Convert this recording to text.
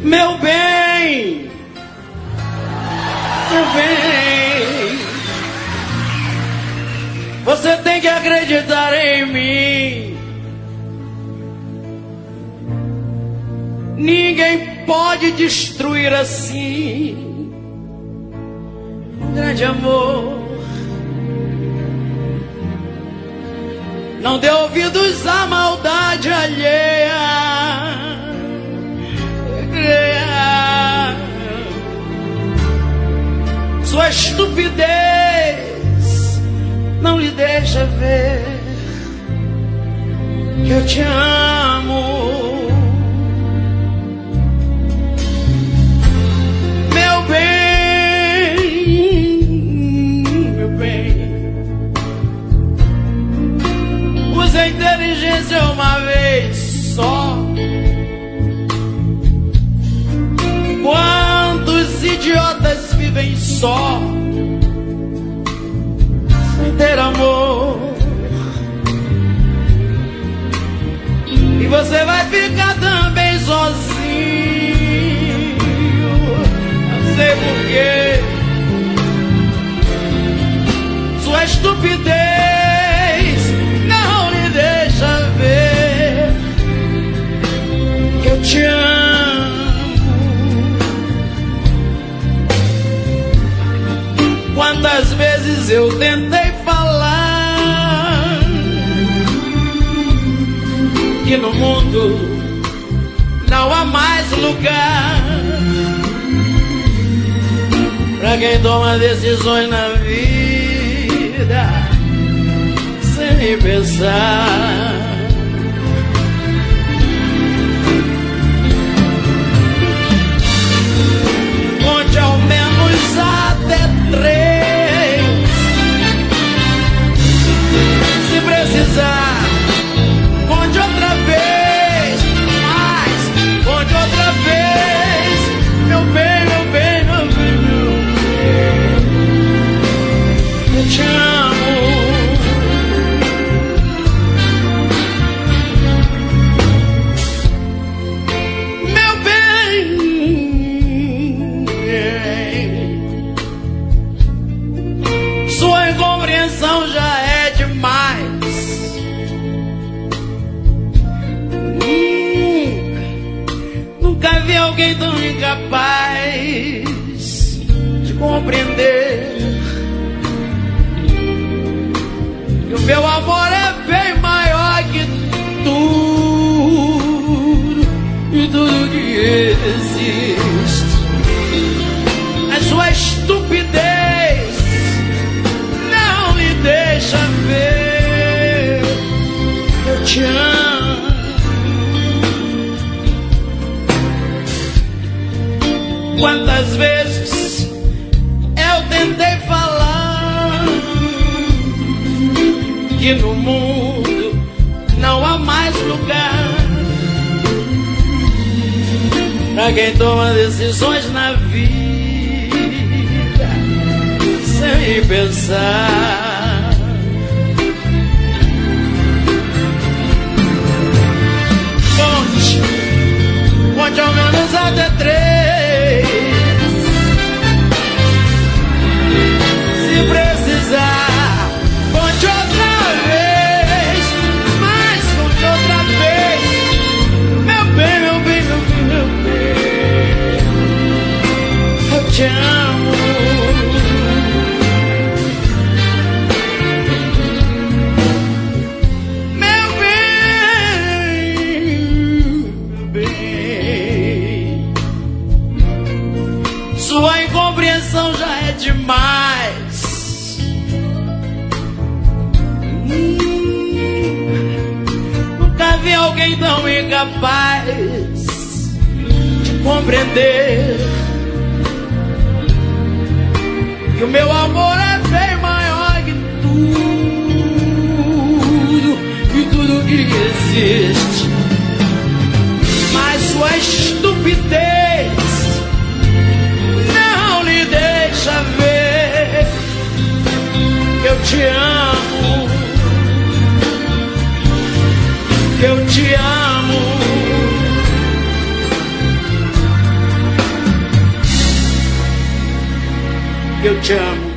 Meu bem, meu bem, você tem que acreditar em mim. Ninguém pode destruir assim um grande amor. Não dê ouvidos à maldade alheia. Sua estupidez não lhe deixa ver que eu te amo. Meu bem, meu bem, use a inteligência uma vez só. Quantos idiotas vivem só, sem ter amor? E você vai ficar também sozinho. Não sei porquê. Sua estupidez não lhe deixa ver que eu te amo. Quantas vezes eu tentei falar que no mundo não há mais lugar pra quem toma decisões na vida sem pensar. Conte ao menos até 3. Se precisar, conte outra vez. Mas, conte outra vez. Meu bem, meu bem, meu bem, meu bem. Eu te amo. Meu bem. Sua incompreensão já é demais. Nunca vi alguém tão incapaz de compreender que o meu amor é bem maior que tudo e tudo que existe. A sua estupidez não lhe deixa ver que eu te amo. Quantas vezes eu tentei falar que no mundo não há mais lugar pra quem toma decisões na vida sem pensar. Conte ao menos até 3. Se precisar, conte outra vez. Mas conte outra vez. Meu bem, meu bem, meu bem, meu bem. Eu te amo. Meu bem, meu bem. Sua incompreensão já é demais. Nunca vi alguém tão incapaz de compreender que o meu amor é bem maior que tudo e tudo que existe. Mas sua estupidez não lhe deixa ver que eu te amo, que eu te amo. que eu te amo.